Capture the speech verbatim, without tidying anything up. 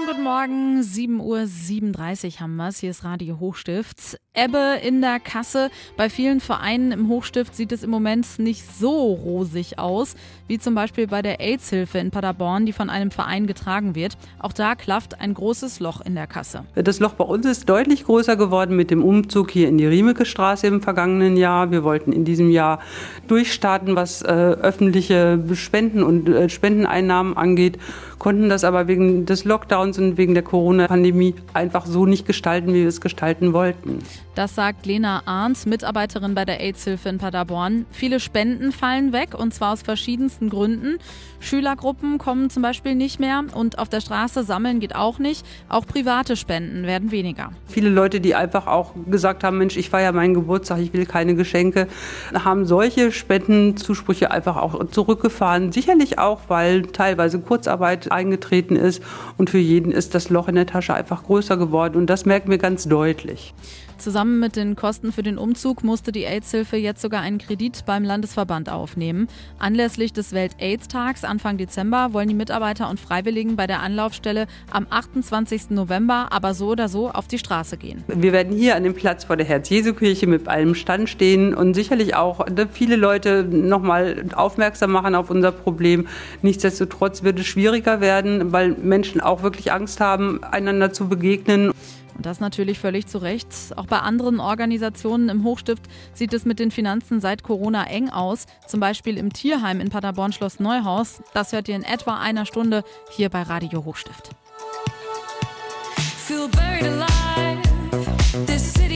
guten Morgen, sieben Uhr siebenunddreißig haben wir es. Hier ist Radio Hochstift. Ebbe in der Kasse. Bei vielen Vereinen im Hochstift sieht es im Moment nicht so rosig aus, wie zum Beispiel bei der AIDS-Hilfe in Paderborn, die von einem Verein getragen wird. Auch da klafft ein großes Loch in der Kasse. Das Loch bei uns ist deutlich größer geworden mit dem Umzug hier in die Riemeke-Straße im vergangenen Jahr. Wir wollten in diesem Jahr durchstarten, was äh, öffentliche Spenden und äh, Spendeneinnahmen angeht, konnten das aber wegen des Lockdowns und wegen der Corona-Pandemie einfach so nicht gestalten, wie wir es gestalten wollten. Das sagt Lena Arndt, Mitarbeiterin bei der AIDS-Hilfe in Paderborn. Viele Spenden fallen weg, und zwar aus verschiedensten Gründen. Schülergruppen kommen zum Beispiel nicht mehr und auf der Straße sammeln geht auch nicht. Auch private Spenden werden weniger. Viele Leute, die einfach auch gesagt haben, Mensch, ich feiere meinen Geburtstag, ich will keine Geschenke, haben solche Spendenzusprüche einfach auch zurückgefahren. Sicherlich auch, weil teilweise Kurzarbeit eingetreten ist und für jeden ist das Loch in der Tasche einfach größer geworden, und das merken wir ganz deutlich. Zusammen mit den Kosten für den Umzug musste die AIDS-Hilfe jetzt sogar einen Kredit beim Landesverband aufnehmen. Anlässlich des Welt-AIDS-Tags Anfang Dezember wollen die Mitarbeiter und Freiwilligen bei der Anlaufstelle am achtundzwanzigsten November aber so oder so auf die Straße gehen. Wir werden hier an dem Platz vor der Herz-Jesu-Kirche mit einem Stand stehen und sicherlich auch viele Leute nochmal aufmerksam machen auf unser Problem. Nichtsdestotrotz wird es schwieriger werden, weil Menschen auch wirklich Angst haben, einander zu begegnen. Und das natürlich völlig zu Recht. Auch bei anderen Organisationen im Hochstift sieht es mit den Finanzen seit Corona eng aus. Zum Beispiel im Tierheim in Paderborn-Schloss Neuhaus. Das hört ihr in etwa einer Stunde hier bei Radio Hochstift.